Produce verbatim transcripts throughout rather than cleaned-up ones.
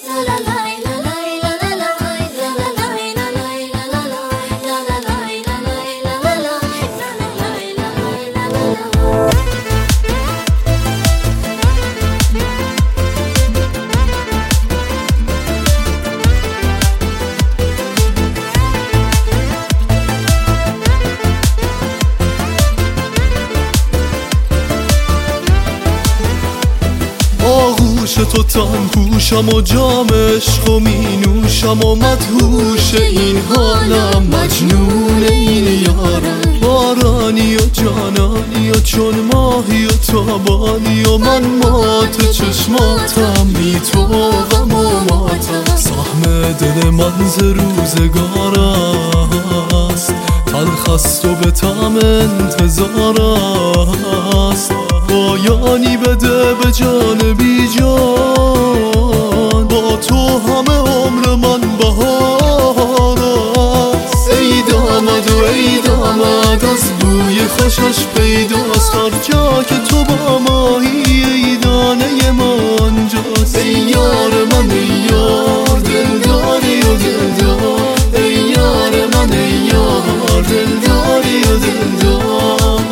آغوش تو تنهوشم و جام عشق و می نوشم و مدهوش این حالم، مجنون این یارم. بارانی و جانانی و چون ماهی و تابانی و من مات چشماتم، بی تو غم و ماتم. سهم دل من ز روزگار است، تلخ است و به طعم انتظار است. پایانی بده به جان بی جان، با تو همه عمر من بهار است. ای داماد و ای داماد، از بوی خوشش پیداست هر جا که تو با ماهی. ای دانه من آنجاست. ای یار من ای یار، دلداری و دلدار. ای یار من ای یار، دلداری و دلدار.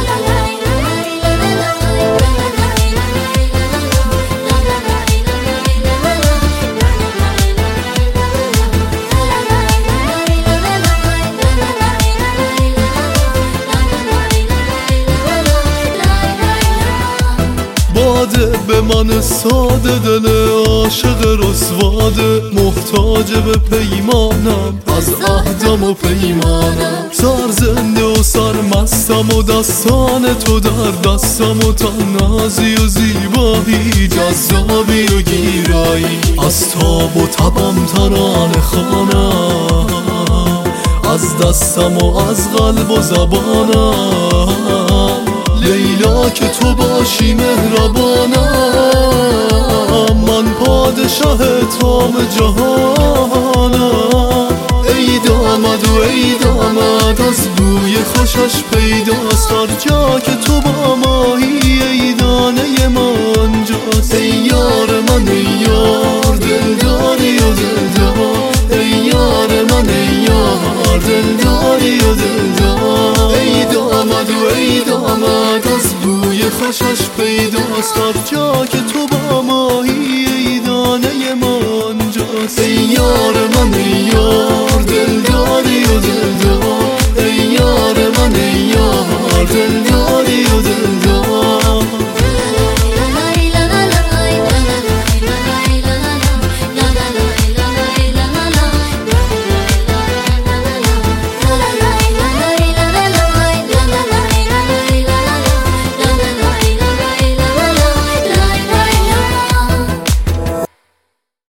باده به من ساده، دل عاشق رسواده، محتاج به پیمانم از عهدم و پیمانم. سرزنده و سرمستم و دستان تو در دستم و تنازی و زیبایی، جذابی و گیرایی. از تاب و تبم ترانه خوانم، از دستم و از قلب و زبانم. لیلا که تو باشی مهربانم، من پادشاه تام جهانم. ای داماد و ای داماد، از بوی خوشش پیداست هر جا که تو با ماهی. ای دانه من آنجاست. ای یار من ای یار، دلداری و دلدار. ای یار من ای یار، دلداری و دلدار. ای داماد و ای داماد، از بوی خوشش پیداست هر جا